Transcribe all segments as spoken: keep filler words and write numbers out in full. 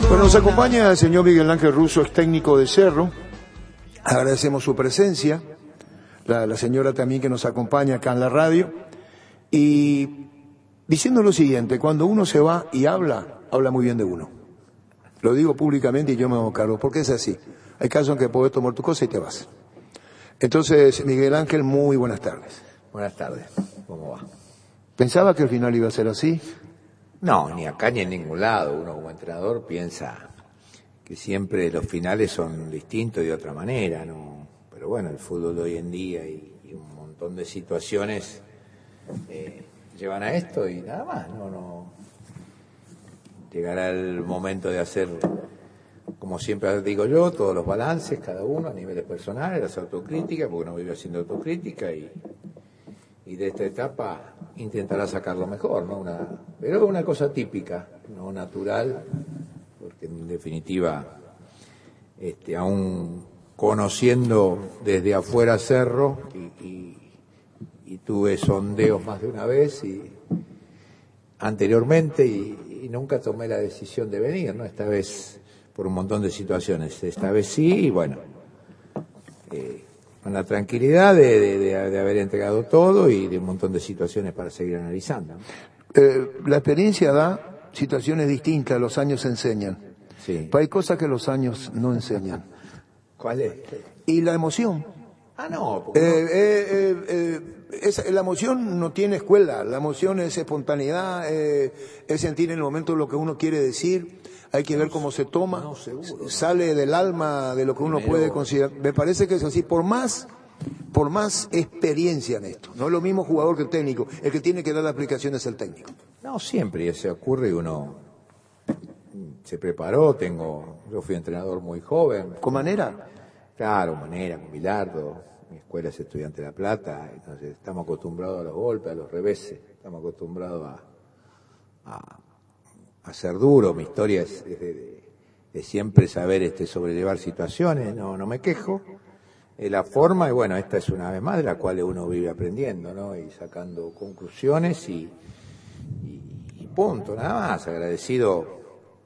Bueno, nos acompaña el señor Miguel Ángel Russo, ex técnico de Cerro. Agradecemos su presencia. La, la señora también que nos acompaña acá en la radio. Y diciendo lo siguiente, cuando uno se va y habla, habla muy bien de uno. Lo digo públicamente y yo me hago cargo, porque es así. Hay casos en que puedes tomar tu cosa y te vas. Entonces, Miguel Ángel, muy buenas tardes. Buenas tardes, ¿cómo va? ¿Pensaba que el final iba a ser así? No, ni acá ni en ningún lado. Uno como entrenador piensa que siempre los finales son distintos y de otra manera, ¿no? Pero bueno, el fútbol de hoy en día y, y un montón de situaciones eh, llevan a esto y nada más, no, no. Llegará el momento de hacer, como siempre digo yo, todos los balances, cada uno a niveles personales, las autocríticas, porque uno vive haciendo autocrítica y, y de esta etapa intentará sacar lo mejor, ¿no? Una, pero una cosa típica, no natural, porque en definitiva, este, aún conociendo desde afuera Cerro, y, y, y tuve sondeos más de una vez y anteriormente y, y nunca tomé la decisión de venir, ¿no? Esta vez por un montón de situaciones, esta vez sí, y bueno, eh, con la tranquilidad de, de, de, de haber entregado todo y de un montón de situaciones para seguir analizando, ¿no? Eh, la experiencia da situaciones distintas, los años enseñan. Sí. Pero hay cosas que los años no enseñan. ¿Cuál es? Y la emoción. Ah, no. Porque Eh, no. eh, eh, eh, es, la emoción no tiene escuela, la emoción es espontaneidad, eh, es sentir en el momento lo que uno quiere decir, hay que ver cómo se toma, no, seguro, sale no. del alma de lo que uno Primero, puede considerar. Me parece que es así, por más, por más experiencia en esto. No es lo mismo jugador que el técnico, el que tiene que dar la aplicación es el técnico. No, siempre se ocurre y uno se preparó, tengo, yo fui entrenador muy joven. ¿Con manera? Claro, Manera, con Bilardo, mi escuela es Estudiante de La Plata, entonces estamos acostumbrados a los golpes, a los reveses, estamos acostumbrados a, a, a ser duros. Mi historia es, es de, de, de siempre saber este sobrellevar situaciones, no, no me quejo. Eh, la forma, y bueno, esta es una vez más de la cual uno vive aprendiendo, ¿no? Y sacando conclusiones y, y, y punto, nada más. Agradecido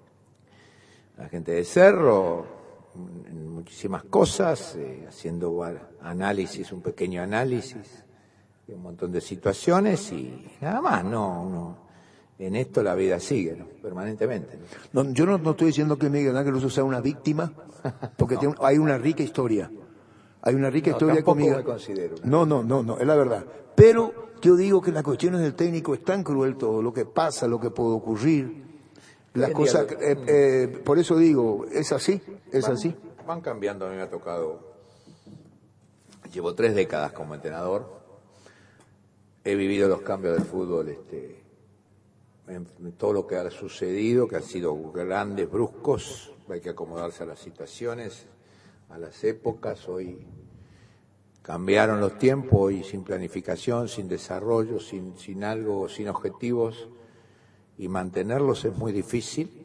a la gente de Cerro en muchísimas cosas, eh, haciendo análisis, un pequeño análisis de un montón de situaciones y nada más, no, no. En esto la vida sigue, ¿no? Permanentemente, ¿no? No, yo no, no estoy diciendo que Miguel Ángel Russo sea una víctima, porque no. tiene, hay una rica historia. Hay una rica no, historia conmigo. Me considero una no, no, no, no, es la verdad. Pero yo digo que las cuestiones del técnico es tan cruel todo, lo que pasa, lo que puede ocurrir. Las cosas, eh, eh, por eso digo, es así, es van, así. Van cambiando, a mí me ha tocado, llevo tres décadas como entrenador, he vivido los cambios del fútbol, este, en, en todo lo que ha sucedido, que han sido grandes, bruscos, hay que acomodarse a las situaciones, a las épocas. Hoy cambiaron los tiempos, hoy sin planificación, sin desarrollo, sin, sin algo, sin objetivos, y mantenerlos es muy difícil,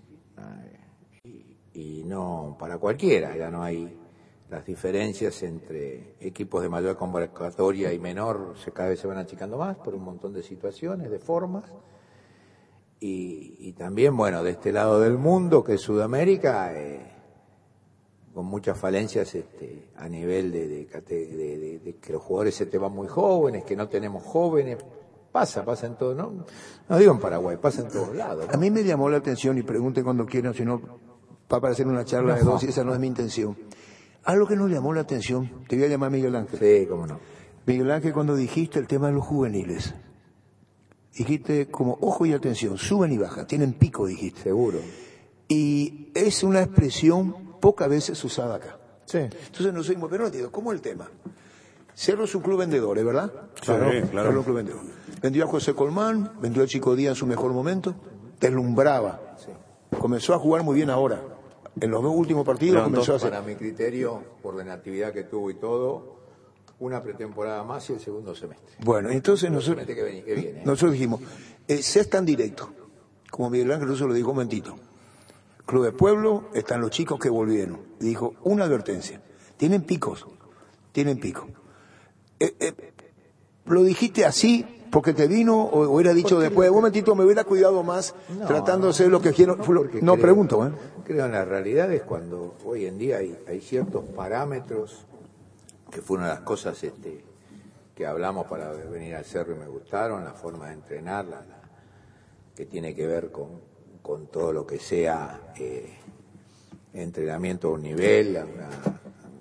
y, y no para cualquiera. Ya no hay las diferencias entre equipos de mayor convocatoria y menor, se cada vez se van achicando más por un montón de situaciones, de formas, y, y también, bueno, de este lado del mundo, que es Sudamérica, eh, con muchas falencias este, a nivel de, de, de, de, de que los jugadores se te van muy jóvenes, que no tenemos jóvenes. Pasa, pasa en todo, ¿no? No digo en Paraguay, pasa en todos lados, ¿no? A mí me llamó la atención, y pregunten cuando quieran, si no, va a parecer una charla no, de dos, y esa no es mi intención. Algo que nos llamó la atención, te voy a llamar Miguel Ángel. Sí, cómo no. Miguel Ángel, cuando dijiste el tema de los juveniles, dijiste como ojo y atención, suben y bajan, tienen pico, dijiste. Seguro. Y es una expresión pocas veces usada acá. Sí. Entonces nos seguimos, pero no entiendo, ¿cómo es el tema? Cerro es un club vendedor, ¿verdad? Claro, sí, claro. Cerro es un club vendedor. Vendió a José Colmán, vendió a Chico Díaz en su mejor momento, deslumbraba. Sí. Comenzó a jugar muy bien ahora. En los dos últimos partidos Pero comenzó entonces, a hacer... para mi criterio, por la inactividad que tuvo y todo, una pretemporada más y el segundo semestre. Bueno, entonces nosotros, que viene, que viene. nosotros dijimos, eh, seas tan directo, como Miguel Ángel Russo lo dijo un momentito. Club de Pueblo, están los chicos que volvieron. Y dijo, una advertencia, tienen picos, tienen picos. Eh, eh, lo dijiste así, porque te vino o hubiera dicho después, un momentito, me hubiera cuidado más No, tratando de ser lo que quiero. no, No, porque no creo- pregunto, ¿eh? Creo en la realidad es cuando hoy en día hay, hay ciertos parámetros que fue una de las cosas este, que hablamos para venir al cerro y me gustaron, la forma de entrenar, la, la- que tiene que ver con, con todo lo que sea eh, entrenamiento a un nivel, una-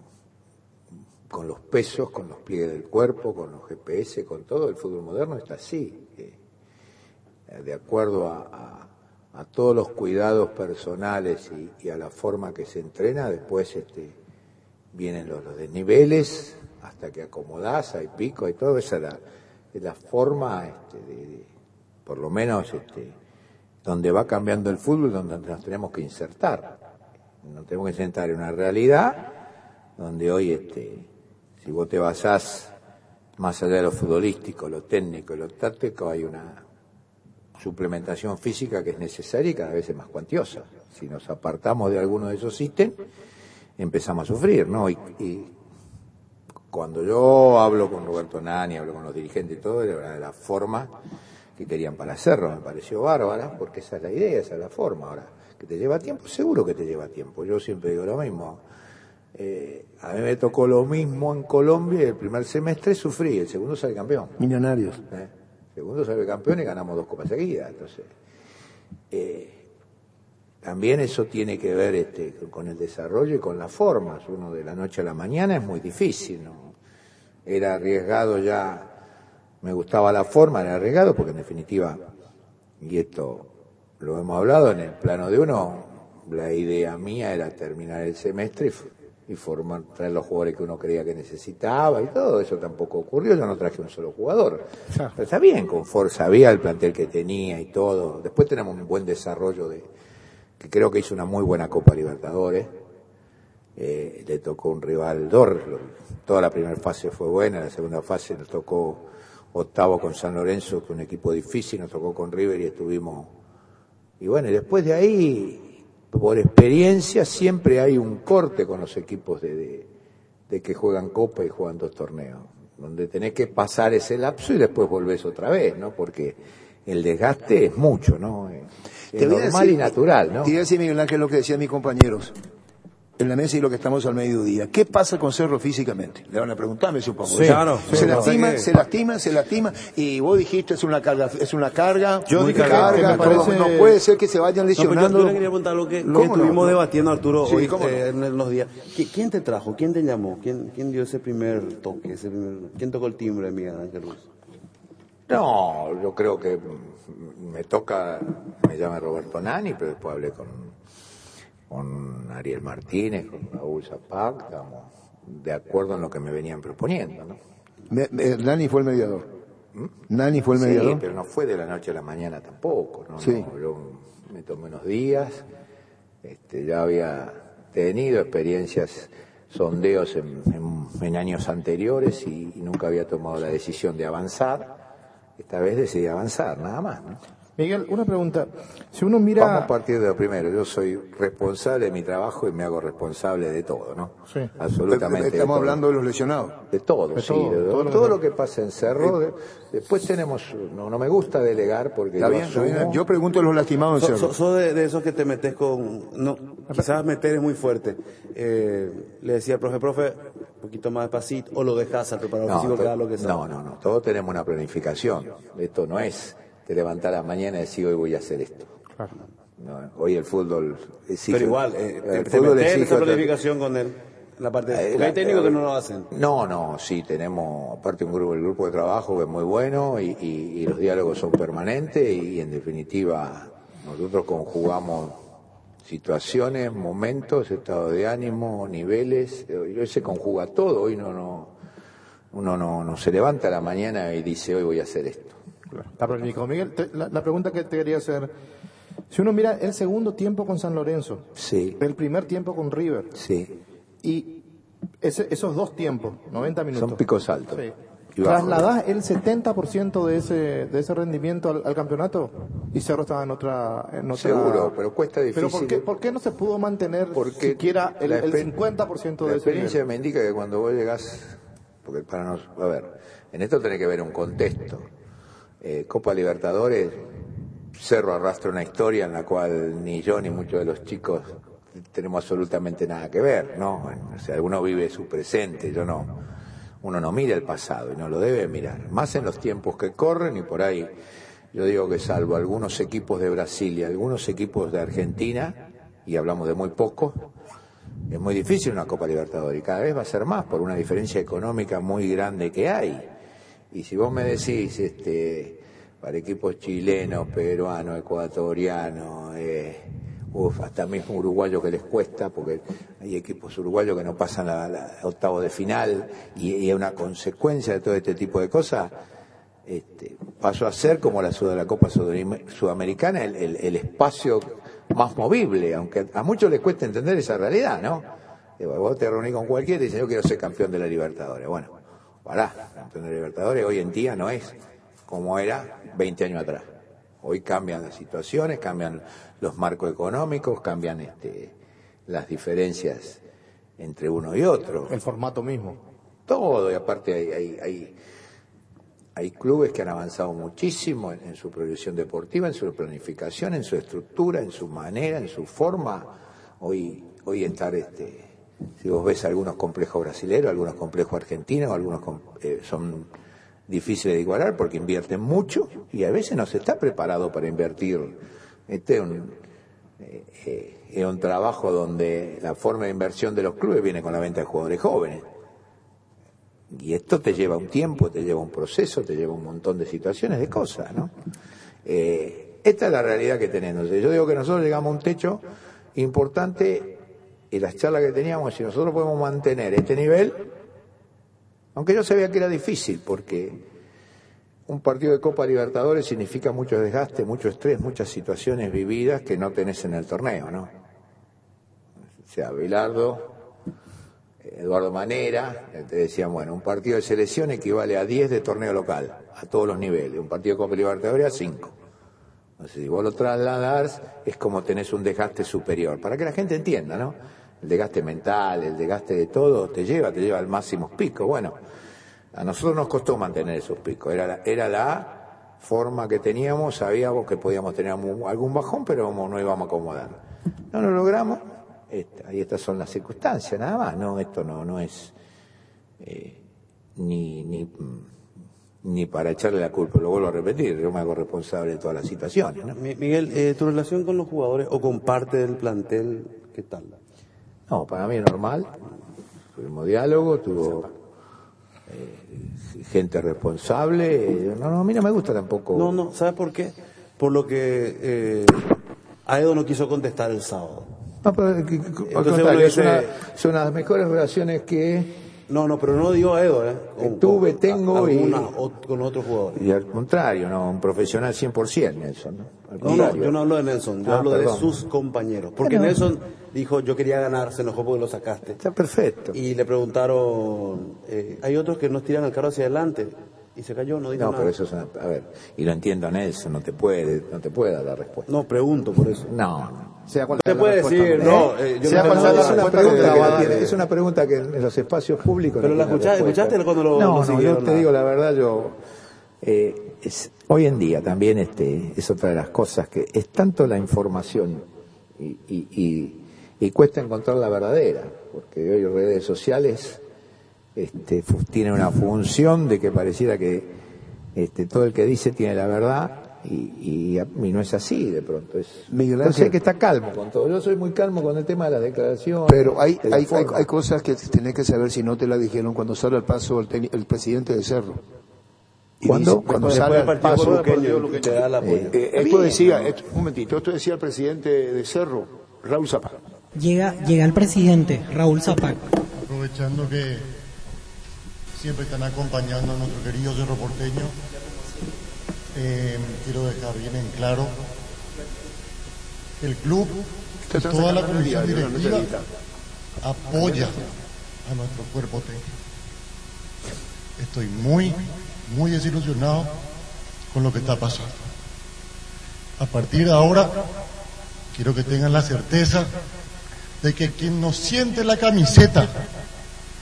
con los pesos, con los pliegues del cuerpo, con los G P S, con todo. El fútbol moderno está así, eh, de acuerdo a, a, a todos los cuidados personales y, y a la forma que se entrena. Después este, vienen los, los desniveles hasta que acomodás, hay pico, hay todo. Esa es la, es la forma, este, de, de, por lo menos, este, donde va cambiando el fútbol, donde nos tenemos que insertar. Nos tenemos que insertar en una realidad donde hoy, este, si vos te basás más allá de lo futbolístico, lo técnico y lo táctico, hay una suplementación física que es necesaria y cada vez es más cuantiosa. Si nos apartamos de alguno de esos ítems, empezamos a sufrir, ¿no? Y, y cuando yo hablo con Roberto Nani, hablo con los dirigentes y todo, era la forma que querían para Cerro, me pareció bárbara, porque esa es la idea, esa es la forma. Ahora, que te lleva tiempo, seguro que te lleva tiempo. Yo siempre digo lo mismo. Eh, a mí me tocó lo mismo en Colombia y el primer semestre sufrí, el segundo sale campeón. Millonarios. ¿Eh? El segundo sale campeón y ganamos dos copas seguidas. Entonces, eh, también eso tiene que ver este, con el desarrollo y con las formas. Uno de la noche a la mañana es muy difícil, ¿no? Era arriesgado ya, me gustaba la forma, era arriesgado porque en definitiva, y esto lo hemos hablado en el plano de uno, la idea mía era terminar el semestre y, y formar, traer los jugadores que uno creía que necesitaba y todo eso tampoco ocurrió. Yo no traje un solo jugador. Pero está bien, Confort sabía el plantel que tenía y todo. Después tenemos un buen desarrollo de, que creo que hizo una muy buena Copa Libertadores. Eh, le tocó un rival Dor, toda la primera fase fue buena, la segunda fase nos tocó octavo con San Lorenzo, que es un equipo difícil, nos tocó con River y estuvimos. Y bueno, y después de ahí, por experiencia, siempre hay un corte con los equipos de, de, de que juegan Copa y juegan dos torneos, donde tenés que pasar ese lapso y después volvés otra vez, ¿no? Porque el desgaste es mucho, ¿no? Es, es normal decir, y natural, ¿no? Te iba a decir, Miguel Ángel, lo que decían mis compañeros en la mesa y lo que estamos al mediodía. ¿Qué pasa con Cerro físicamente? Le van a preguntar, me supongo. Sí, claro. Se Sí, lastima, que... se lastima, se lastima. Y vos dijiste, es una carga, es una carga. Yo dije carga, que me parece... no, no puede ser que se vayan lesionando. No, yo, yo le quería preguntar lo que, lo que estuvimos no? debatiendo, Arturo, sí, hoy no? eh, en los días. ¿Quién te trajo? ¿Quién te llamó? ¿Quién, quién dio ese primer toque? Ese primer... ¿Quién tocó el timbre, Miguel Ángel Russo? No, yo creo que me toca, me llama Roberto Nani, pero después hablé con... con Ariel Martínez, con Raúl Zapac, estamos de acuerdo en lo que me venían proponiendo, ¿no? Me, me, Nani fue el mediador. ¿Mm? Nani fue el mediador. Sí, pero no fue de la noche a la mañana tampoco, ¿no? Sí. No, yo me tomé unos días, este, ya había tenido experiencias, sondeos en, en, en años anteriores y, y nunca había tomado la decisión de avanzar. Esta vez decidí avanzar, nada más, ¿no? Miguel, una pregunta. Si uno mira... Vamos a partir de lo primero. Yo soy responsable de mi trabajo y me hago responsable de todo, ¿no? Sí. Absolutamente. Estamos hablando de los lesionados. De todo, de sí. todo, De, todo, todo, lo, todo lo que pasa en Cerro. De, después tenemos... No, no me gusta delegar porque Está yo bien, está asumo... bien. Yo pregunto a los lastimados en Sos Cerro. so, so de, de esos que te metes con... No, quizás meter es muy fuerte. Eh, le decía al profe, profe, un poquito más despacito, o lo dejas al preparador No, físico to- que haga lo que sea. no, no, no. Todos tenemos una planificación. Esto no es te levantar a la mañana y decir hoy voy a hacer esto. Claro. No, hoy el fútbol exige... Pero igual, eh, el te, fútbol te metes exige esa otra- planificación con él. La parte de, Eh, porque hay la- técnicos que no lo hacen. No, no, sí, tenemos aparte un grupo, el grupo de trabajo que es muy bueno y, y- y los diálogos son permanentes y, en definitiva nosotros conjugamos situaciones, momentos, estado de ánimo, niveles, eh, hoy se conjuga todo, hoy no, no, uno no, no se levanta a la mañana y dice hoy voy a hacer esto. Está planificado. Miguel, te- la, la pregunta que te quería hacer. Si uno mira el segundo tiempo con San Lorenzo, Sí, el primer tiempo con River, sí, y ese- esos dos tiempos, noventa minutos. son picos altos. Sí. Y bajos. ¿Trasladás el setenta por ciento de ese, de ese rendimiento al, al campeonato? Y Cerro estaba en otra... En otra... Seguro, pero cuesta difícil. ¿Pero por qué, por qué no se pudo mantener Porque siquiera el, la el exper- cincuenta por ciento de La ese experiencia nivel? me indica que cuando vos llegás, porque para nos, a ver, en esto tiene que ver un contexto. Eh, Copa Libertadores, Cerro arrastra una historia en la cual ni yo ni muchos de los chicos tenemos absolutamente nada que ver, ¿no? O sea, uno vive su presente, yo no, uno no mira el pasado y no lo debe mirar, más en los tiempos que corren y por ahí yo digo que salvo algunos equipos de Brasil y algunos equipos de Argentina, y hablamos de muy pocos, es muy difícil una Copa Libertadores y cada vez va a ser más por una diferencia económica muy grande que hay. Y si vos me decís, este, para equipos chilenos, peruanos, ecuatorianos, eh, uf, hasta mismo uruguayos que les cuesta, porque hay equipos uruguayos que no pasan la, la octavo de final, y, y es una consecuencia de todo este tipo de cosas, este, pasó a ser como la, Sud la Copa Sudamericana, el, el, el espacio más movible, aunque a muchos les cuesta entender esa realidad, ¿no? Vos te reunís con cualquiera y dices, yo quiero ser campeón de la Libertadores. Bueno, pará, campeón de la Libertadores hoy en día no es como era veinte años atrás. Hoy cambian las situaciones, cambian los marcos económicos, cambian este, las diferencias entre uno y otro. El formato mismo. Todo, y aparte hay, hay, hay, hay clubes que han avanzado muchísimo en, en su proyección deportiva, en su planificación, en su estructura, en su manera, en su forma. Hoy, hoy estar, este, si vos ves algunos complejos brasileños, algunos complejos argentinos, algunos eh, son difíciles de igualar porque invierten mucho y a veces no se está preparado para invertir. Este es un, eh, eh, es un trabajo donde la forma de inversión de los clubes viene con la venta de jugadores jóvenes. Y esto te lleva un tiempo, te lleva un proceso, te lleva un montón de situaciones, de cosas, ¿no? Eh, esta es la realidad que tenemos. Yo digo que nosotros llegamos a un techo importante en las charlas que teníamos. Si nosotros podemos mantener este nivel, aunque yo sabía que era difícil, porque un partido de Copa Libertadores significa mucho desgaste, mucho estrés, muchas situaciones vividas que no tenés en el torneo, ¿no? O sea, Bilardo, Eduardo Manera, te decían, bueno, un partido de selección equivale a diez de torneo local, a todos los niveles, un partido de Copa Libertadores a cinco. Entonces, si vos lo trasladás, es como tenés un desgaste superior, para que la gente entienda, ¿no? El desgaste mental, el desgaste de todo, te lleva, te lleva al máximo pico. Bueno, a nosotros nos costó mantener esos picos, era la, era la forma que teníamos, sabíamos que podíamos tener algún bajón, pero no íbamos a acomodar. No lo logramos. Esta, y estas son las circunstancias, nada más, no, esto no, no es eh, ni, ni, ni para echarle la culpa, lo vuelvo a repetir, yo me hago responsable de todas las situaciones, ¿no? Miguel, eh, tu relación con los jugadores o con parte del plantel, ¿qué tal? No, para mí es normal, tuvimos diálogo, tuvo eh, gente responsable, no, no, a mí no me gusta tampoco. No, no, ¿sabes por qué? Por lo que eh, Aedo no quiso contestar el sábado. No, pero que, que, al contrario, es una, son una de las mejores relaciones que... No, no, pero no digo a Edo, ¿eh? Con, tuve, con, tengo a, y... o, con otros jugadores. Y al contrario, no, un profesional cien por ciento, Nelson, ¿no? Al No, no, contrario. yo no hablo de Nelson, yo Ah, hablo perdón. de sus compañeros. Porque Bueno. Nelson dijo, yo quería ganar, se enojó porque lo sacaste. Está perfecto. Y le preguntaron, eh, hay otros que nos tiran el carro hacia adelante. Y se cayó, no dijo No, nada. pero eso es una... A ver, y lo entiendo a Nelson, no te puede, no te puede dar la respuesta. No, pregunto por eso. No, no. Sea cual Te sea la puede respuesta, decir, ¿no? no, eh, yo Sea no cual tengo sea la Es una nada. respuesta pregunta que que va a no dar, tiene- eh, es una pregunta que en los espacios públicos Pero no la tiene escuchaste, respuesta. escuchaste cuando lo, No, lo no, siguieron, yo te nada. digo la verdad, yo eh, es, hoy en día también este es otra de las cosas que es tanto la información y, y, y, y cuesta encontrar la verdadera, porque hoy redes sociales este, fu- tienen una función de que pareciera que este, todo el que dice tiene la verdad. Y, y, a- y no es así de pronto. Es, Miguel entonces Ángel. hay que estar calmo con todo. Yo soy muy calmo con el tema de las declaraciones. Pero hay, de la hay, hay, forma. hay cosas que tenés que saber si no te la dijeron cuando sale al paso el, teni- el presidente de Cerro. Y ¿Cuándo? dice- cuando Después sale del al partido paso... con después del Luqueño, partido te da el apoyo. Eh, Eh, esto Bien, decía, ¿no? esto- un momentito, esto decía el presidente de Cerro, Raúl Zapata. Llega, llega el presidente, Raúl Zapac. Aprovechando que siempre están acompañando a nuestro querido Cerro Porteño, eh, quiero dejar bien en claro que el club y toda la comisión directiva apoya a nuestro cuerpo técnico. Estoy muy, muy desilusionado con lo que está pasando. A partir de ahora, quiero que tengan la certeza de que quien nos siente la camiseta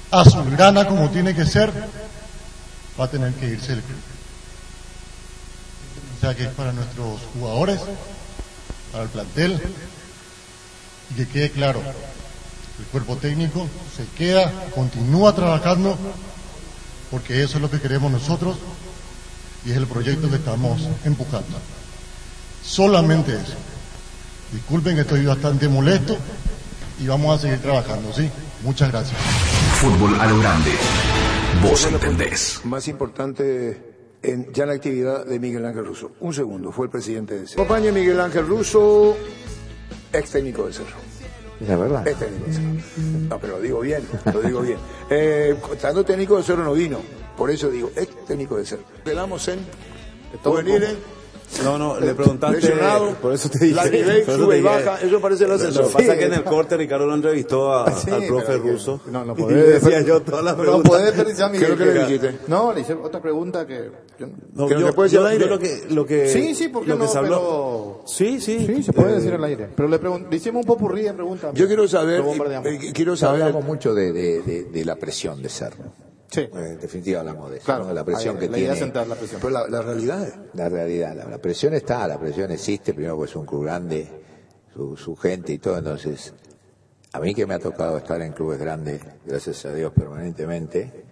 azulgrana como tiene que ser, va a tener que irse del club. O sea que es para nuestros jugadores, para el plantel, y que quede claro, el cuerpo técnico se queda, continúa trabajando, porque eso es lo que queremos nosotros y es el proyecto que estamos empujando. Solamente eso. Disculpen que estoy bastante molesto y vamos a seguir trabajando, ¿sí? Muchas gracias. Fútbol a lo grande. Vos entendés. Más importante en, ya en la actividad de Miguel Ángel Russo. Un segundo, fue el presidente de Cerro. Acompaña Miguel Ángel Russo, ex técnico de Cerro. La verdad. Ex técnico de Cerro. No, pero lo digo bien, lo digo bien. Eh, estando técnico de Cerro no vino, por eso digo, ex técnico de Cerro. Quedamos en juveniles. No, no, le preguntaste, lesionado, por eso te dije. la nivel por eso sube te y dije. baja, eso parece el ascensor. Lo que pasa es que en el corte Ricardo lo entrevistó a- Sí, al profe pero que- Russo. No, no Y podés. le decía yo todas las No preguntas. podés desperdiciar, ¿Qué es lo Miguel. que le dijiste? No, le hice otra pregunta que... yo- No, ¿Que no yo, se puede decir yo- al aire? yo lo que, lo que, Sí, sí, ¿por qué lo que no? se habló. Pero- Sí, sí. Sí, se puede Eh, decir al aire. Pero le, pregun- le hicimos un popurrí de preguntas. Yo quiero saber, Lo bombardeamos. eh, quiero No, saber, hablamos mucho de, de, de, de la presión de Cerro. Sí, Eh, En definitiva hablamos de eso, claro. ¿no? De la presión Ahí, que la idea es tiene. sentar la presión. pero la, la realidad es, La realidad, la, la presión está, la presión existe, primero porque es un club grande, su, su gente y todo, entonces, a mí que me ha tocado estar en clubes grandes, gracias a Dios, permanentemente,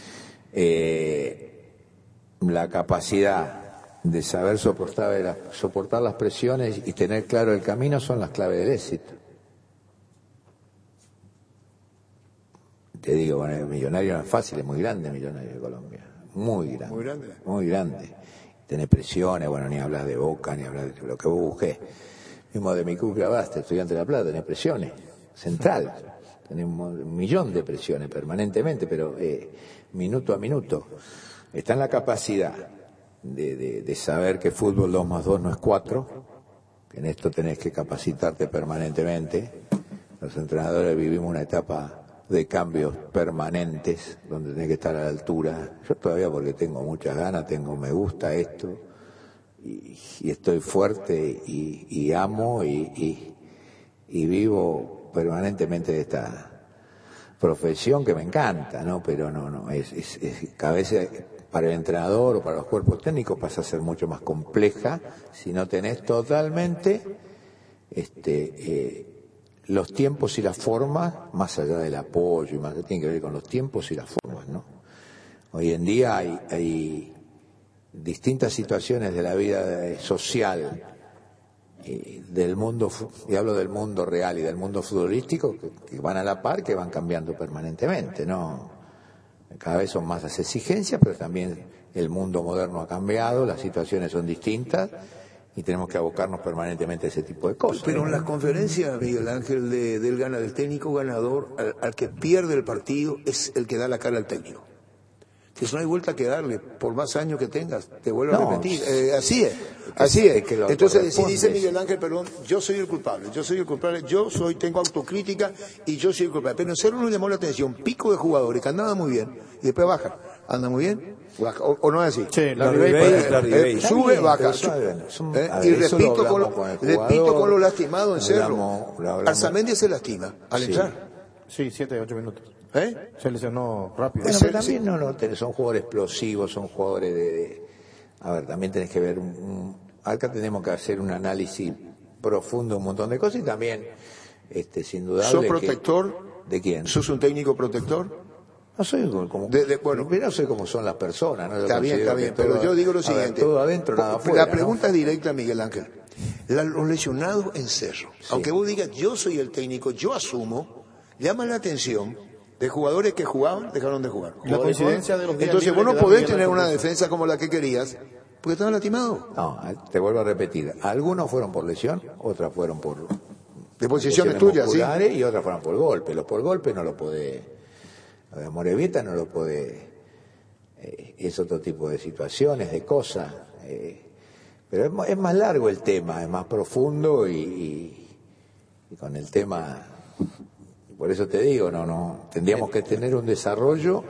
eh, la capacidad de saber soportar, las- soportar las presiones y tener claro el camino son las claves del éxito. Te digo, bueno, el Millonario no es fácil, es muy grande el Millonario de Colombia, muy grande. Muy grande. Muy grande. Tenés presiones, bueno, ni hablas de Boca, ni hablas de lo que vos busques. Mismo de mi club Clavaste, Estudiante de La Plata, tenés presiones. Central, tenés un mo- un millón de presiones permanentemente, pero eh, minuto a minuto. Está en la capacidad de, de, de saber que fútbol dos más dos no es cuatro, que en esto tenés que capacitarte permanentemente. Los entrenadores vivimos una etapa de cambios permanentes, donde tenés que estar a la altura. Yo todavía, porque tengo muchas ganas, tengo me gusta esto, y, y estoy fuerte, y, y amo, y, y, y vivo permanentemente de esta profesión que me encanta, ¿no? Pero no, no, es, es, es cada vez para el entrenador o para los cuerpos técnicos pasa a ser mucho más compleja si no tenés totalmente este eh, los tiempos y las formas, más allá del apoyo, y más que tiene que ver con los tiempos y las formas, ¿no? Hoy en día hay, hay distintas situaciones de la vida eh, social, eh, del mundo, fu- y hablo del mundo real y del mundo futbolístico, que, que van a la par, que van cambiando permanentemente, ¿no? Cada vez son más las exigencias, pero también el mundo moderno ha cambiado, las situaciones son distintas, y tenemos que abocarnos permanentemente a ese tipo de cosas. pero en las conferencias, Miguel Ángel, de, del, gana, del técnico ganador, al, al que pierde el partido, es el que da la cara al técnico. Entonces no hay vuelta que darle, por más años que tengas, te vuelvo No, a repetir. Eh, así es, así es. es que lo Entonces, si corresponde. dice Miguel Ángel, perdón, yo soy el culpable, yo soy el culpable, yo soy, tengo autocrítica y yo soy el culpable. Pero en Cerro nos llamó la atención, pico de jugadores que andaban muy bien y después bajan. ¿Anda muy bien? Baja. ¿O, o no es así? Sí, la La Ribey, Ribey, pues, la Eh, Ribey. eh, sube, Está baja. bien, su- pero son- eh, a y ver, eso lo repito, con, hablamos lo, con el repito jugador, con lo lastimado en Cerro. hablamos- lo hablamos. Arzamendi se lastima al Sí. entrar. Sí, siete, ocho minutos. ¿Eh? Se lesionó rápido. Bueno, Ese- pero también no, no, tenés- son jugadores explosivos, son jugadores de, de- a ver, también tenés que ver, un, un- acá tenemos que hacer un análisis profundo, un montón de cosas, y también, este, sin duda. ¿Sos protector? ¿De quién? ¿Sos un técnico protector? No soy como, como De- de- bueno. primero soy como son las personas, ¿no? Yo Está bien, considero está que bien, todo- pero yo digo lo a ver, siguiente. todo adentro, nada afuera. La pregunta ¿no? es directa, Miguel Ángel. La- los lesionados en Cerro, aunque vos digas yo soy el técnico, yo asumo, llama la atención de jugadores que jugaban, dejaron de jugar. La coincidencia de los días Entonces vos libres no que da podés Miguel tener Ángel una Russo. defensa como la que querías, porque estaban lastimados. No, te vuelvo a repetir. Algunos fueron por lesión, otras fueron por De posiciones lesiones tuyas, ¿sí? musculares, y otras fueron por golpe. Los por golpe no lo podés, lo de Morevieta no lo podés, eh, es otro tipo de situaciones, de cosas. eh, pero es, ma- es más largo el tema, es más profundo, y, y- y con el tema, por eso te digo, no, no, tendríamos que tener un desarrollo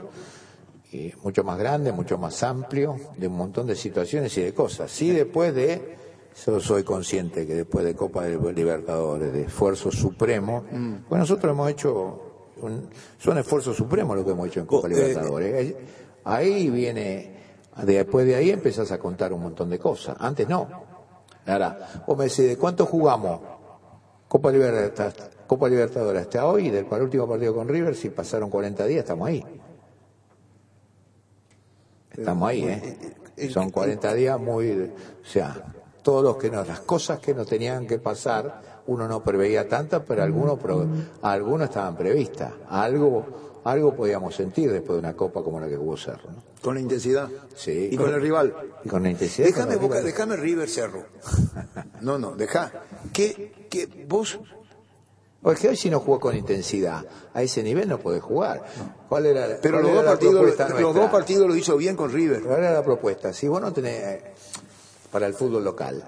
y mucho más grande, mucho más amplio, de un montón de situaciones y de cosas. Sí, después de, yo soy consciente que después de Copa de Libertadores, de esfuerzo supremo, pues nosotros hemos hecho, un, son esfuerzos supremos lo que hemos hecho en Copa Oh, eh, Libertadores. Ahí viene Después de ahí empezás a contar un montón de cosas. Antes no. Ahora, vos me decís, ¿de cuánto jugamos? Copa Libertadores, Copa Libertadores hasta hoy, del para el último partido con River, si pasaron cuarenta días, estamos ahí. Estamos ahí, ¿eh? Son cuarenta días muy... O sea, todos los que no, las cosas que no tenían que pasar, uno no preveía tantas, pero algunos, pero, algunos estaban previstas. Algo, algo podíamos sentir después de una copa como la que jugó Cerro, ¿no? Con la intensidad. Sí. Y con, con el rival. Y con la intensidad. Déjame, con Boca, rival. déjame River Cerro. No, no, deja. Que, que vos... Porque hoy si no jugó con intensidad, a ese nivel no podés jugar. ¿Cuál era, Pero cuál los, era dos la partidos, propuesta los nuestra? dos partidos lo hizo bien con River. ¿Cuál era la propuesta? Si vos no tenés, para el fútbol local,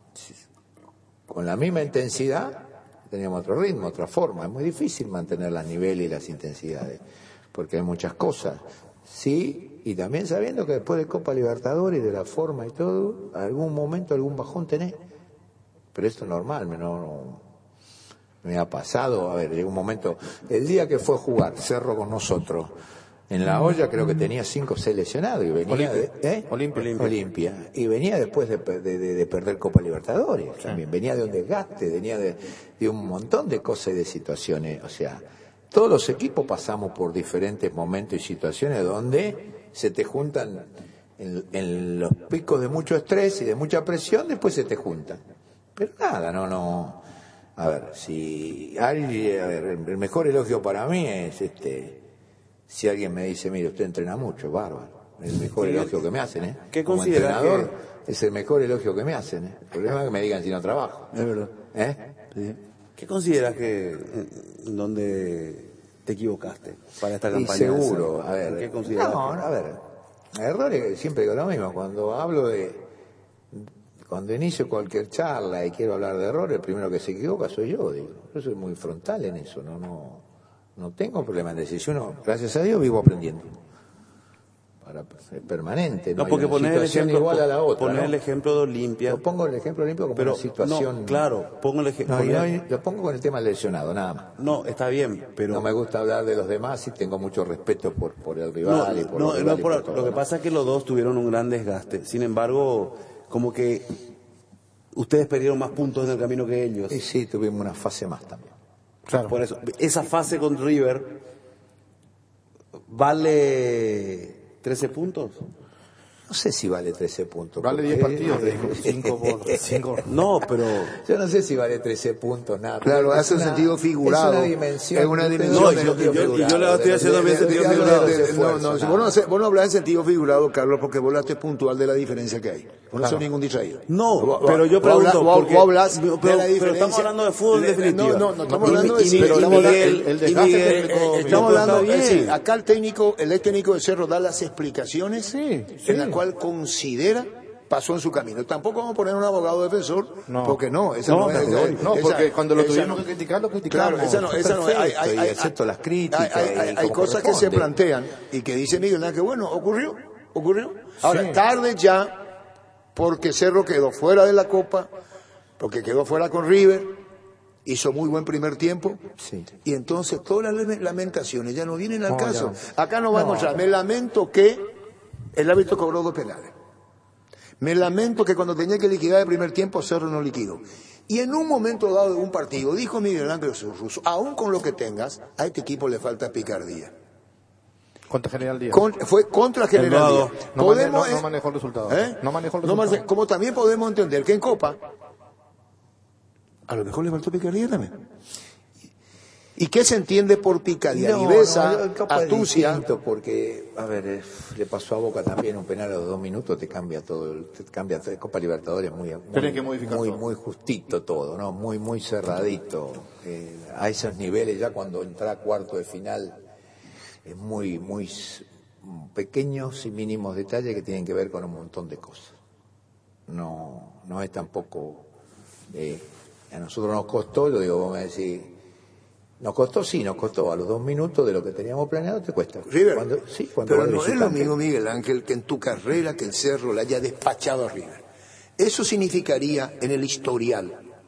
con la misma intensidad, teníamos otro ritmo, otra forma. Es muy difícil mantener los niveles y las intensidades, porque hay muchas cosas. Sí, y también sabiendo que después de Copa Libertadores, de la forma y todo, algún momento, algún bajón tenés. Pero esto es normal, no... no me ha pasado, a ver, llegó un momento, el día que fue a jugar Cerro con nosotros, en la olla creo que tenía cinco seleccionados y venía Olimpia. de, ¿eh? Olimpia. Olimpia. Olimpia, y venía después de, de, de, de perder Copa Libertadores, sí. También venía de un desgaste, venía de, de un montón de cosas y de situaciones, o sea, todos los equipos pasamos por diferentes momentos y situaciones donde se te juntan en, en los picos de mucho estrés y de mucha presión, después se te juntan, pero nada, no, no. A ver, si alguien, a ver, el mejor elogio para mí es este, si alguien me dice, mire, usted entrena mucho, bárbaro. Es el mejor elogio que me hacen, ¿eh? ¿Qué Como considera entrenador, que... es el mejor elogio que me hacen, ¿eh? El problema es que me digan si no trabajo. Es verdad. ¿Eh? Sí. ¿Qué consideras que, en donde te equivocaste para esta Y campaña? seguro, a ver. ¿Qué consideras? No, que... a ver. Errores, siempre digo lo mismo. Cuando hablo de... Cuando inicio cualquier charla y quiero hablar de errores, el primero que se equivoca soy yo, digo. Yo soy muy frontal en eso, no no no tengo problema en decir, yo no, gracias a Dios vivo aprendiendo. Para, es permanente, no, No, porque hay una poner el situación ejemplo, igual a la otra. poner ¿no? el ejemplo de Olimpia. Yo pongo el ejemplo olímpico como pero una situación. no, claro, pongo el ejemplo. No, yo no- lo pongo con el tema del lesionado, nada más. No, está bien, pero No me gusta hablar de los demás y tengo mucho respeto por, por el rival no, y por no, los no rivales y por- por todo, lo que ¿no? pasa es que los dos tuvieron un gran desgaste. Sin embargo, como que ustedes perdieron más puntos en el camino que ellos. Y sí, tuvimos una fase más también. Claro. Por eso, esa fase con River vale trece puntos. No sé si vale trece puntos. Vale porque- diez partidos, te dijo. cinco por cinco. No, pero Yo no sé si vale trece puntos, nada. Claro, Es hace un una- sentido figurado. Es una dimensión. Es una Ustedes dimensión hablan de- en sentido yo- yo- figurado, yo le estoy de- haciendo de- bien de- sentido de- de- figurado. de- de- No, esfuerzo, no, nada. vos no, hace- vos no hablás en sentido figurado, Carlos, porque vos hablaste puntual de la diferencia que hay. Vos no sos ningún distraído. no, Vos- pero yo vos hablas- pregunto vos- porque vos hablas pero, de la pero diferencia. estamos hablando de fútbol en Le- definitiva. No, no, no estamos Y- hablando de y- sí, y- pero y estamos Miguel- hablando- el desgaste y Miguel- técnico, eh, Miguel, Estamos está hablando, bien. es decir, acá el técnico, el ex técnico de Cerro da las explicaciones Sí, en la cual considera pasó en su camino. Tampoco vamos a poner un abogado defensor, No. porque no, esa No, no, es. categórico. No, esa- porque cuando lo esa tuvimos no. que criticar, lo criticamos. Claro, esa no, esa no, hay, hay, Perfecto, hay, y acepto las críticas hay, hay- y hay como cosas que se corresponde. plantean y que dice Miguel Ángel, que bueno, ocurrió, ocurrió. Ahora, Sí. tarde ya, porque Cerro quedó fuera de la Copa, porque quedó fuera con River, hizo muy buen primer tiempo, Sí. y entonces todas las lamentaciones ya no vienen al No, caso. ya. Acá no va a No. encontrar, me lamento que el árbitro cobró dos penales. Me lamento que cuando tenía que liquidar el primer tiempo, Cerro no liquidó. Y en un momento dado de un partido, dijo Miguel Ángel Russo, aún con lo que tengas, a este equipo le falta picardía. Contra General Díaz. Con- fue contra General Eduardo, Díaz. no Podemos, mane- no- no eh, manejó el resultado. ¿eh? No manejó el No resultado. mane- como también podemos entender que en Copa, a lo mejor le faltó picardía también. ¿Y qué se entiende por picardía? No, Viveza, no, yo capaz es astucia. distinto, porque, a ver, eh, le pasó a Boca también un penal a los dos minutos, te cambia todo, el- te cambia todo. Copa Libertadores muy, Tenés muy, que modificar muy, todo. muy justito todo, ¿no? Muy, muy cerradito. Eh, a esos niveles, ya cuando entra a cuarto de final, es muy, muy s- pequeños y mínimos detalles que tienen que ver con un montón de cosas. No, no es tampoco, eh, a nosotros nos costó, lo digo, vos me decís, nos costó, sí, nos costó. A los dos minutos de lo que teníamos planeado te cuesta. River. Cuando- sí, cuando Pero vas de no es lo visitante. mismo, Miguel Ángel, que en tu carrera que el Cerro le haya despachado a River. Eso significaría en el historial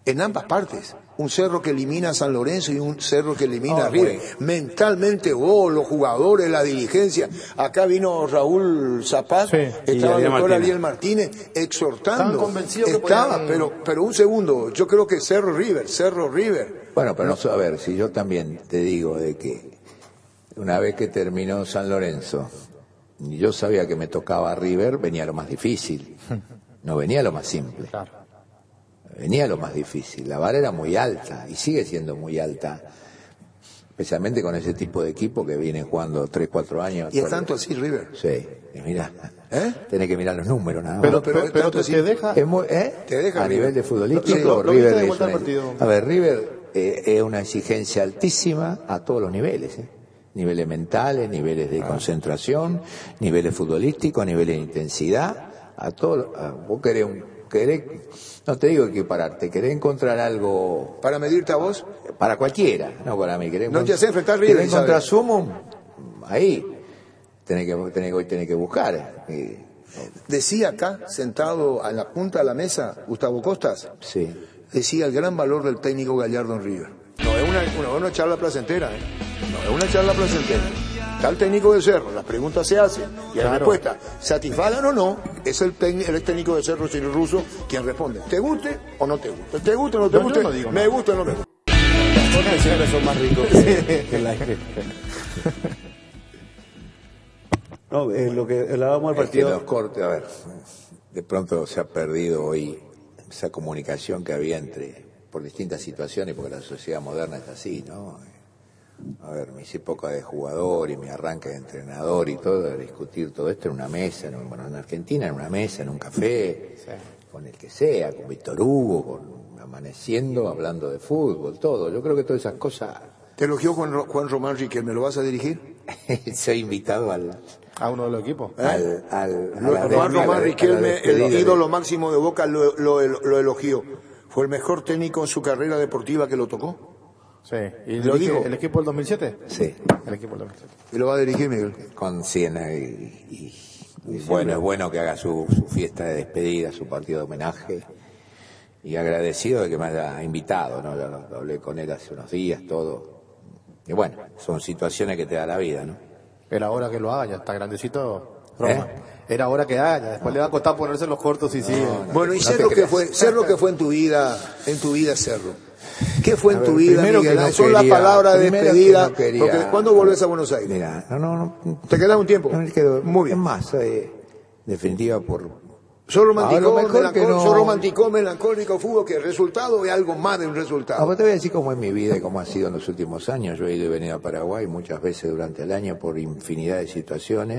en ambas partes. Un Cerro que elimina a San Lorenzo y un Cerro que elimina Oh, a River. bueno. Mentalmente, oh, los jugadores, la dirigencia. Acá vino Raúl Zapat, Sí. estaba Y el Ariel doctor Martínez. Ariel Martínez exhortando. Estaban convencidos que Estaba, podían- pero, pero un segundo, yo creo que Cerro River, Cerro River. Bueno, pero no, a ver, si yo también te digo de que una vez que terminó San Lorenzo, yo sabía que me tocaba River, venía lo más difícil, no venía lo más simple. Claro. Venía lo más difícil, la vara era muy alta y sigue siendo muy alta, especialmente con ese tipo de equipo que viene jugando tres, cuatro años. Y es tanto así River. Sí, y mira, ¿Eh? tenés que mirar los números nada más. Pero, pero pero, es pero tanto te, así. te deja... Es muy- ¿eh? Te deja a River. nivel de futbolístico, Lo- lo- lo River viste de es vuelta al una- partido. A ver, River eh, es una exigencia altísima a todos los niveles, ¿eh? Niveles mentales, niveles de concentración, niveles futbolísticos, niveles de intensidad, a todos. a- Vos querés, un- querés, no te digo equipararte, querés encontrar algo Para medirte a vos, para cualquiera, no para mí. Querés No encont- te hace enfrentar River, querés encontrar ¿sabes? Sumum, ahí tenés que, tenés que, hoy tenés que buscar. eh, decía acá, sentado a la punta de la mesa, Gustavo Costas, sí. decía el gran valor del técnico Gallardo en River. No es una, una, una charla placentera, ¿eh? No es una charla placentera. Está el técnico de Cerro, las preguntas se hacen y la respuesta, ¿satisfagan o no? Es el, técnico, el técnico de Cerro, Ciro Russo, quien responde, ¿te guste o no te guste? ¿Te guste o no te No, yo guste? no digo ¿Me nada. gusta o no me gusta? Los cortes siempre son más ricos que, que el aire. No, eh, lo que hablábamos del Es que los partido. cortes, a ver, de pronto se ha perdido hoy esa comunicación que había entre, por distintas situaciones, porque la sociedad moderna es así, ¿no? A ver, mis épocas de jugador y mi arranque de entrenador y todo, de discutir todo esto en una mesa, en, un- bueno, en Argentina, en una mesa, en un café, con el que sea, con Víctor Hugo, con amaneciendo, hablando de fútbol, todo. Yo creo que todas esas cosas, Te elogió Juan, Ro- Juan Román Riquelme, ¿lo vas a dirigir? soy invitado al... A uno de los equipos. al, al, a Lo- la Juan des- a la- Román a la Riquelme, el despedida de- ídolo máximo de Boca, lo, lo, lo elogió. Fue el mejor técnico en su carrera deportiva que lo tocó. Sí. ¿Y Lo el, dijo. el equipo del dos mil siete? Sí. El equipo del dos mil siete. Y lo va a dirigir Miguel. Con Siena y, y- y bueno, es bueno que haga su, su fiesta de despedida, su partido de homenaje y agradecido de que me haya invitado, ¿no? Ya lo- lo hablé con él hace unos días, todo. Y bueno, son situaciones que te da la vida, ¿no? Era hora que lo haga, ya está grandecito. Roma. ¿Eh? Era hora que haga, después le va a costar ponerse los cortos y sigue. Bueno, y no sé te lo que creas. fue, sé lo que fue en tu vida, en tu vida Cerro. ¿Qué fue en A tu ver, vida, primero Miguel? que no Son las quería- palabras de primero que despedida. no quería- Porque ¿cuándo volvés a Buenos Aires? Mira, no, no, no. ¿Te queda un tiempo? no me quedo- Muy bien. Es más, eh, definitiva por... ¿Sos romántico, A lo mejor que melancólico, no- sos romántico, melancólico, fútbol, que el resultado es algo más de un resultado? Ahora te voy a decir cómo es mi vida y cómo ha sido en los últimos años. Yo he ido y venido a Paraguay muchas veces durante el año por infinidad de situaciones.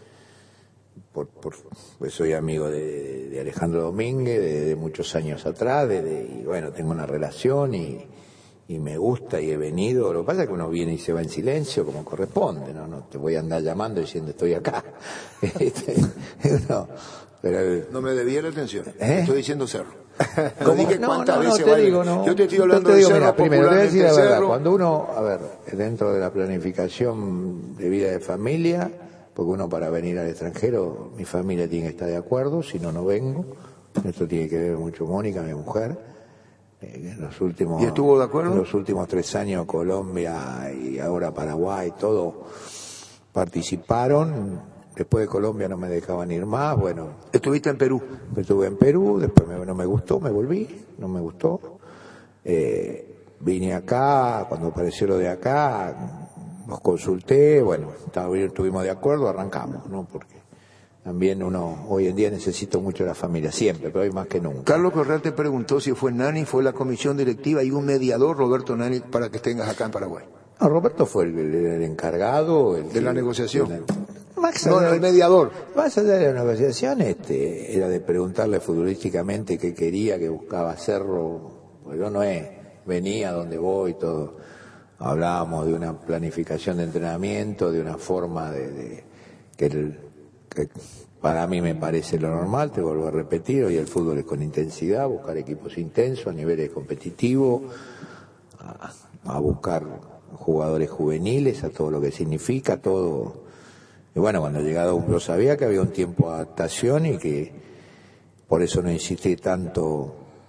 Por, por, pues soy amigo de, de Alejandro Domínguez de, de muchos años atrás, de, de- y bueno, tengo una relación y, y me gusta y he venido. Lo que pasa es que uno viene y se va en silencio como corresponde, ¿no? No te voy a andar llamando diciendo estoy acá. Este, no, pero No me debía la atención. ¿Eh? Estoy diciendo Cerro. No ¿Cómo? dije No, cuántas no, no, veces te va a ir. digo, no. Yo te estoy Yo hablando te de digo, Cerro, mira, primero te voy a decir la popularmente verdad. Cerro. Cuando uno, a ver, dentro de la planificación de vida de familia, porque uno para venir al extranjero, mi familia tiene que estar de acuerdo, si no, no vengo. Esto tiene que ver mucho Mónica, mi mujer. Eh, En los últimos, ¿Y estuvo de acuerdo? En los últimos tres años, Colombia y ahora Paraguay, todo participaron. Después de Colombia no me dejaban ir más, bueno, Estuviste en Perú. estuve en Perú, después me- no me gustó, me volví, no me gustó. Eh, vine acá, cuando apareció lo de acá, los consulté, bueno, estaba- estuvimos de acuerdo, arrancamos, ¿no? Porque también uno hoy en día necesita mucho la familia, siempre, pero hoy más que nunca. Carlos Correa te preguntó si fue Nani, fue la comisión directiva y un mediador, Roberto Nani, para que tengas acá en Paraguay. No, Roberto fue el, el- el encargado. El De que- la negociación. de la- Más No, allá- no, el mediador. Más allá de la negociación, este, era de preguntarle futbolísticamente qué quería, qué buscaba Cerro. Pues yo no es, venía donde voy, todo. Hablábamos de una planificación de entrenamiento, de una forma de, de- que, el- que para mí me parece lo normal, te vuelvo a repetir, hoy el fútbol es con intensidad, buscar equipos intensos a niveles competitivos, a, a buscar jugadores juveniles, a todo lo que significa, todo. Y bueno, cuando he llegado yo sabía que había un tiempo de adaptación y que por eso no insistí tanto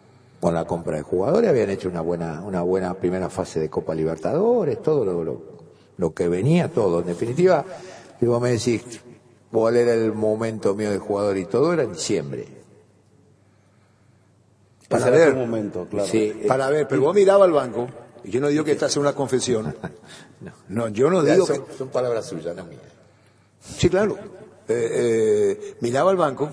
con la compra de jugadores, habían hecho una buena, una buena primera fase de Copa Libertadores, todo lo, lo, lo que venía, todo. En definitiva, si vos me decís cuál era el momento mío de jugador y todo, era en diciembre. Para Ese era ver, tu momento, claro. Sí, para ver, pero vos mirabas al banco, y yo no digo que esta sea una confesión. No, yo no ya digo son, que... son palabras suyas, no mías. Sí, claro. Eh, eh, miraba al banco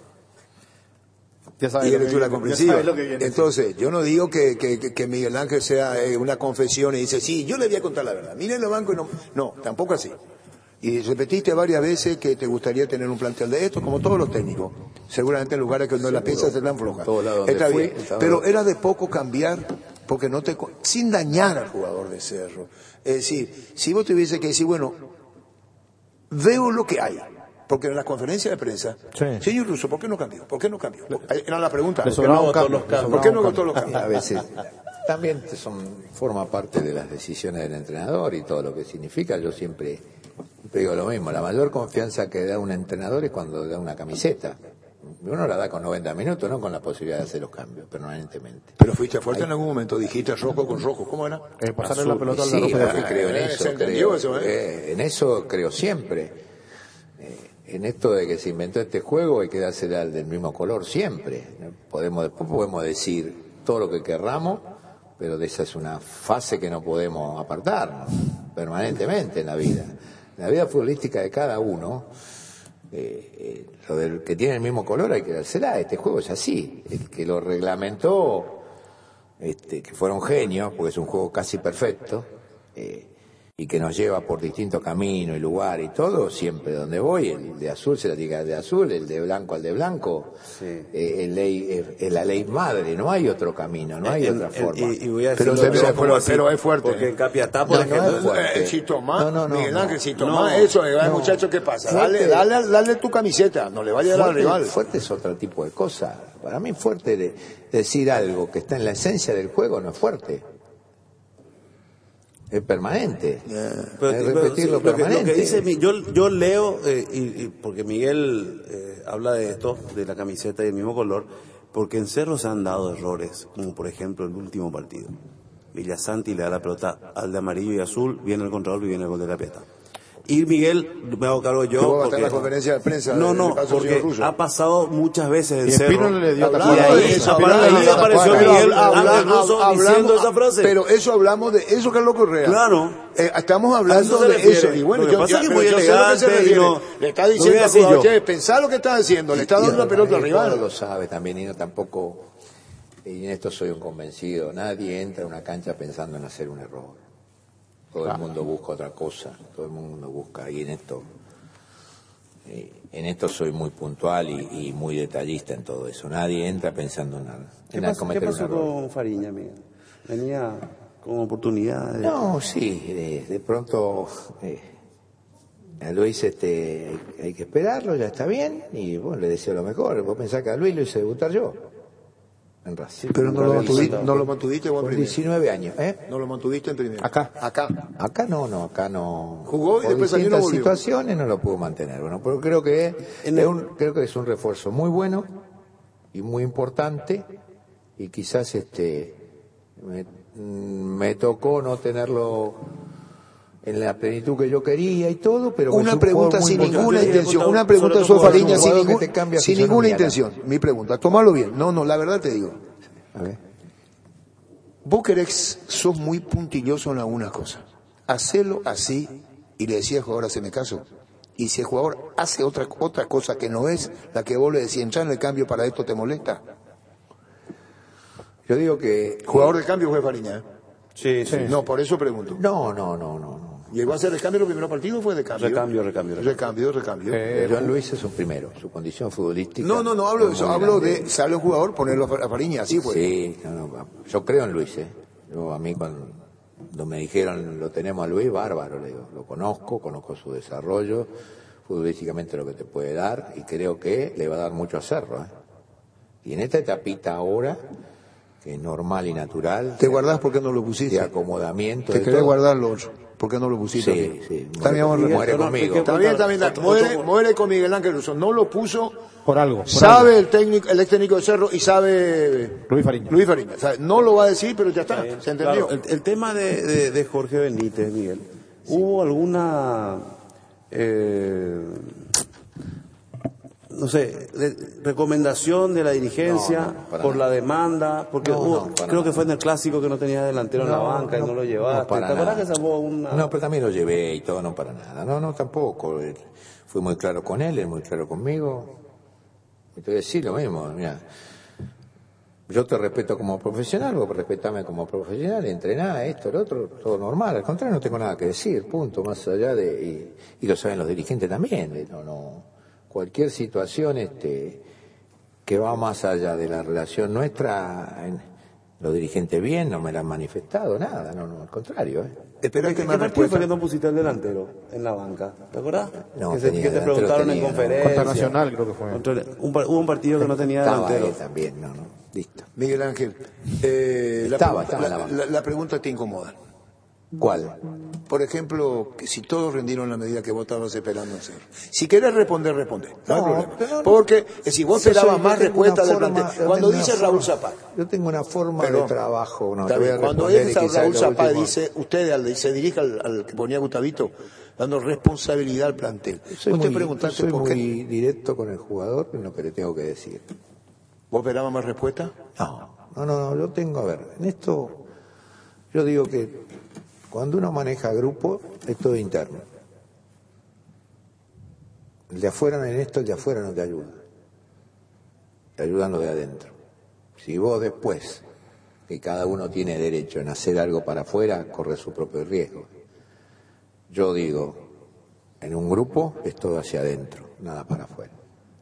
Ya sabes y lo era que lectura viene, comprensiva. ya sabes lo que viene. Entonces, yo no digo que, que, que Miguel Ángel sea eh, una confesión y dice, sí, yo le voy a contar la verdad. Miren el banco y no... No, tampoco así. Y repetiste varias veces que te gustaría tener un plantel de esto, como todos los técnicos. Seguramente en lugares donde las piezas se dan flojas. Todos lados donde Está fui, bien. estaba- Pero era de poco cambiar, porque no te... co- sin dañar al jugador de Cerro. Es decir, si vos tuviese que decir, bueno, veo lo que hay. Porque en la conferencia de prensa, Sí. señor Russo, ¿por qué no cambió? ¿Por qué no cambió? Era la pregunta. Le ¿Por qué sobraba no un cambió? cambio, le ¿Por qué sobraba no un votó los A cambios? veces también son, forma parte de las decisiones del entrenador y todo lo que significa. Yo siempre digo lo mismo, la mayor confianza que da un entrenador es cuando da una camiseta. Uno la da con noventa minutos, no con la posibilidad de hacer los cambios permanentemente. Pero fuiste fuerte en algún momento, dijiste rojo con rojo, ¿cómo era? Eh, pasarle Azul. la pelota al Sí, Darope de porque África. creo en Eh, eso. se entendió creo, eso, ¿eh? eh, en eso creo siempre. Eh, en esto de que se inventó este juego hay que dársela al del mismo color siempre. ¿no? Podemos, después podemos decir todo lo que querramos, pero de esa es una fase que no podemos apartarnos permanentemente en la vida. En la vida futbolística de cada uno, eh, eh, lo del que tiene el mismo color hay que dársela. Este juego es así. El que lo reglamentó, este, que fueron genios, porque es un juego casi perfecto, eh, y que nos lleva por distintos caminos y lugares y todo, siempre donde voy, el de azul se la diga al de azul, el de blanco al de blanco, Sí. eh, el ley, eh, es la ley madre, no hay otro camino, no hay El- otra el- forma. y, y voy a Pero, decirlo pero, yo como pero- así, pero es fuerte. Porque en Capiatá, por No, no ejemplo, es fuerte. Eh, si Tomás, No, no, no, Miguel no. Ángel, si Tomás, No, eso, eh, no. muchacho, ¿qué pasa? Fuerte. Dale, dale, dale tu camiseta, no le vaya a dar al Fuerte, rival. fuerte es otro tipo de cosa. Para mí fuerte de decir algo que está en la esencia del juego no es fuerte. Es permanente. Pero, es pero, repetirlo sí, lo, que, lo permanente. que dice, mi- yo, yo leo, eh, y, y porque Miguel eh, habla de esto, de la camiseta y el mismo color, porque en Cerro se han dado errores, como por ejemplo el último partido. Villasanti le da la pelota al de amarillo y azul, viene el contragolpe y viene el gol de Capiatá. Y Miguel, me hago cargo yo. Yo voy a porque- estar en la conferencia de prensa No, del no, caso del porque señor Russo. ha pasado muchas veces en Y Cerro. Espínola le dio y Hablando ahí, de eso, apa- Espínola ahí le dio apareció pero Miguel habla- Ángel Russo hablamos- diciendo esa frase. Pero eso hablamos de eso, Carlos Correa. Claro. Eh, estamos A hablando eso se de refiere. eso. Y bueno, Lo que yo, pasa ya- es que pero muy yo sé lo que se elegante y refiere. no- Le está lo voy a diciendo al decir jugador, yo. che, pensá lo que está haciendo, le está dando la pelota al El rival. jugador lo sabe también y no tampoco, y en esto soy un convencido, nadie entra a una cancha pensando en hacer un error. Todo el mundo busca otra cosa, todo el mundo busca, y en esto, eh, en esto soy muy puntual y, y muy detallista en todo eso. Nadie entra pensando en nada. ¿Qué en pasó, cometer qué un pasó error. con Fariña, Miguel? Venía con oportunidad de... No, sí, de, de pronto eh, a Luis este, hay, hay que esperarlo, ya está bien, y bueno, le deseo lo mejor. Vos pensás que a Luis lo hice debutar yo en Racing. Pero no lo Con mantuviste, no lo mantuviste vos en Con primera. diecinueve años, ¿eh? No lo mantuviste en primera. Acá. Acá. Acá no, no, acá no. Jugó y Por después salió y no distintas volvió. situaciones no lo pudo mantener. Bueno, pero creo que es un, creo que es un refuerzo muy bueno y muy importante, y quizás este me, me tocó no tenerlo en la plenitud que yo quería y todo, pero es Una un pregunta jugador muy sin importante. ninguna Sí, intención, sobre una todo pregunta como sobre Fariña un sin, jugador que ningún- te cambia sin fisonomía, ninguna ¿no? intención. Mi pregunta, tomalo bien. No, no, la verdad te digo. A ver. Vos querés, sos muy puntilloso en algunas cosas. Hacelo así y le decís al jugador, haceme caso. Y si el jugador hace otra, otra cosa que no es la que vos le decís, entrar en el cambio para esto te molesta. Yo digo que Jugador de cambio fue Fariña, ¿eh? Sí, sí. No, por eso pregunto. no, no, no, no, no. ¿Llegó a hacer el cambio en los primeros partidos o fue de cambio? Recambio, recambio, recambio. Recambio, recambio. Eh, Joan Luis es un primero, su condición futbolística. No, no, no hablo de es eso. muy Hablo grande. de, sale un jugador, ponerlo a Fariña, así fue. Sí, no, no, yo creo en Luis, ¿eh? Yo, a mí cuando, cuando me dijeron lo tenemos a Luis, bárbaro, le digo, lo conozco, conozco su desarrollo, futbolísticamente lo que te puede dar, y creo que le va a dar mucho a Cerro, ¿eh? Y en esta etapita ahora, que es normal y natural, Te guardás porque no lo de pusiste. acomodamiento, Te de querés todo, guardar lo otro. ¿Por qué no lo pusiste? Sí, sí. También vamos a Muere muere conmigo. Está bien, está bien. está- Muere, muere con Miguel Ángel Russo. No lo puso. Por algo. por Sabe algo. el técnico, el ex técnico de Cerro y sabe Luis Fariña. Luis Fariña. O sea, no lo va a decir, pero ya está. ¿Se entendió? Claro, el, el tema de, de, de Jorge Benítez, Miguel, ¿hubo alguna, eh, no sé, de- recomendación de la dirigencia No, no, para por nada. la demanda? Porque No, hubo- no, para creo nada. que fue en el clásico que no tenía delantero en la banca y no lo llevaste. no para ¿Te acuerdas nada. que salvó una...? No, pero también lo llevé y todo, no para nada. No, no, tampoco. Él- Fui muy claro con él, él muy claro conmigo. Y te voy a decir lo mismo, mira. Yo te respeto como profesional, vos respetame como profesional, entrená, esto, lo otro, todo normal. Al contrario, no tengo nada que decir, punto, más allá de... Y, y lo saben los dirigentes también, de no, no, cualquier situación este, que va más allá de la relación nuestra, en- los dirigentes bien, no me la han manifestado, nada, no, no, al contrario, ¿eh? Espera ¿Qué, que qué me partido respuesta. fue que no pusiste el delantero en la banca? ¿Te acuerdas? No, que, se- tenía que te delantero, preguntaron en tenía, no. conferencia. Contra Nacional creo que fue. Contra el- un, par- hubo un partido que no tenía Estaba delantero. él también, no, no, listo. Miguel Ángel, eh, la, Estaba, pregunta, estaba la, en la la- la pregunta te incomoda. ¿Cuál? Por ejemplo, que si todos rindieron la medida que vos estabas esperando hacer. Si querés responder, responde. No, hay No, problema. pero- Porque eh, si vos Yo esperabas soy- más yo tengo respuestas una del forma- plantel. yo Cuando tengo dice una Raúl forma- Zapata. Yo tengo una forma Perdón. de trabajo, no Está te voy a bien. Cuando responder y dice quizás Raúl lo Zapata, último- dice, usted al- se dirige al, al que ponía Gustavito, dando responsabilidad al plantel. Soy Vos te muy- preguntaste soy por qué. muy directo con el jugador en lo que le tengo que decir. ¿Vos esperabas más respuestas? No, no, no, no, yo tengo, a ver, en esto yo digo que cuando uno maneja grupo es todo interno. El de afuera en esto, el de afuera no te ayuda. Te ayudan los de adentro. Si vos después, que cada uno tiene derecho en hacer algo para afuera, corre su propio riesgo. Yo digo, en un grupo es todo hacia adentro, nada para afuera.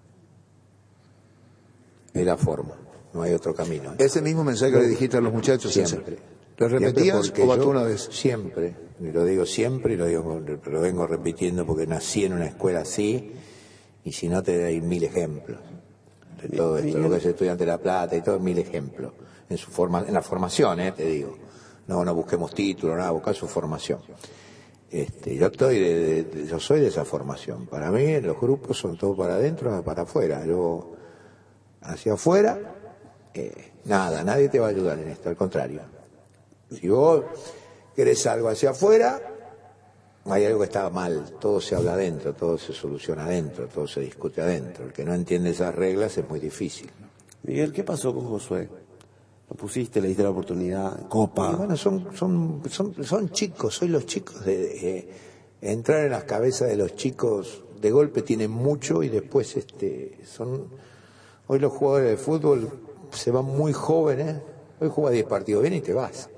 Es la forma, no hay otro camino. ¿eh? Ese mismo mensaje que le dijiste a los muchachos. Siempre. ese. ¿Lo repetías Siempre porque o bastó yo una vez? Siempre, y lo digo siempre y lo, digo, lo vengo repitiendo porque nací en una escuela así y si no te doy mil ejemplos de todo esto, lo que es estudiante de La Plata y todo, mil ejemplos en su forma, en la formación, eh, te digo. No, no busquemos títulos, nada, buscar su formación. Este, yo estoy de, de- de- yo soy de esa formación. Para mí los grupos son todo para adentro, para afuera. Yo hacia afuera, eh, nada, nadie te va a ayudar en esto, al contrario. Si vos querés algo hacia afuera, hay algo que está mal, todo se habla adentro, todo se soluciona adentro, todo se discute adentro. El que no entiende esas reglas es muy difícil. Miguel, ¿qué pasó con Josué? Lo pusiste, le diste la oportunidad, Copa. Y bueno, son, son, son, son chicos, soy los chicos de, de- entrar en las cabezas de los chicos de golpe tienen mucho y después este son hoy los jugadores de fútbol se van muy jóvenes, hoy juegas diez partidos bien y te vas.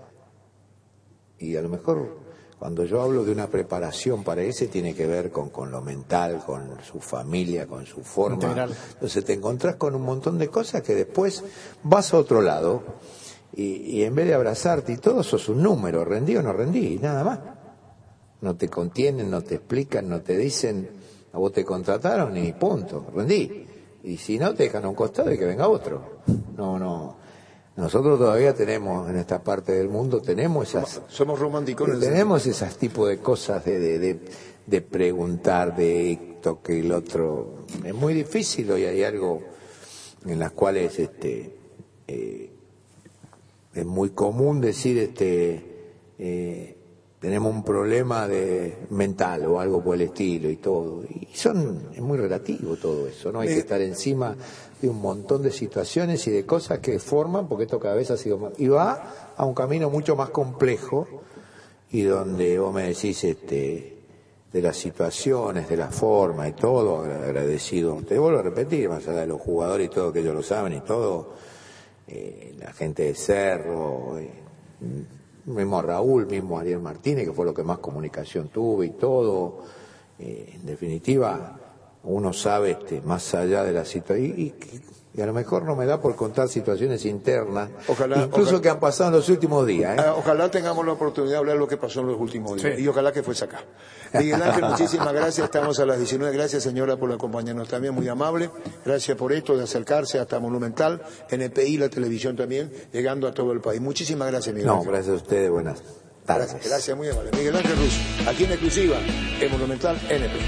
Y a lo mejor cuando yo hablo de una preparación para ese tiene que ver con, con lo mental, con su familia, con su forma. Integral. Entonces te encontrás con un montón de cosas que después vas a otro lado y, y en vez de abrazarte y todo, sos un número, rendí o no rendí, y nada más. No te contienen, no te explican, no te dicen, a vos te contrataron y punto, rendí. Y si no, te dejan a un costado y que venga otro. No, no. Nosotros todavía tenemos, en esta parte del mundo, tenemos esas... Somos románticos. Tenemos esos tipos de cosas de, de, de, de preguntar, de esto, que el otro. Es muy difícil hoy, hay algo en las cuales este eh, es muy común decir este eh, tenemos un problema de mental o algo por el estilo y todo. Y son es muy relativo todo eso, ¿no? Hay que estar encima de un montón de situaciones y de cosas que forman, porque esto cada vez ha sido más... Y va a un camino mucho más complejo y donde vos me decís este de las situaciones, de la forma y todo, agradecido. Te vuelvo a repetir, más allá de los jugadores y todo, que ellos lo saben y todo, eh, la gente de Cerro, eh, mismo Raúl, mismo Ariel Martínez, que fue lo que más comunicación tuve y todo, eh, en definitiva, uno sabe este, más allá de la situación, y, y, y a lo mejor no me da por contar situaciones internas, Ojalá- incluso ojalá- que han pasado en los últimos días. ¿eh? Ah, ojalá tengamos la oportunidad de hablar de lo que pasó en los últimos días. Y ojalá que fuese acá. Miguel Ángel, muchísimas gracias. Estamos a las diecinueve. Gracias, señora, por acompañarnos también. Muy amable. Gracias por esto de acercarse hasta Monumental, N P I, la televisión también, llegando a todo el país. Muchísimas gracias, Miguel No, Ángel. gracias a ustedes, buenas tardes. Gracias, gracias, muy amable. Miguel Ángel Russo, aquí en exclusiva, en Monumental N P.